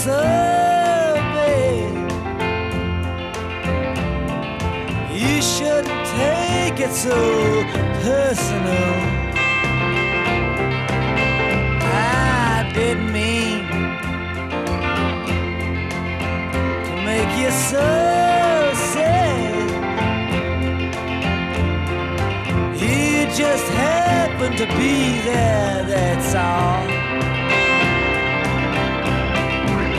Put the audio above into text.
so big. You shouldn't take it so personal. I didn't mean to make you so sad. You just happen to be there, that's all.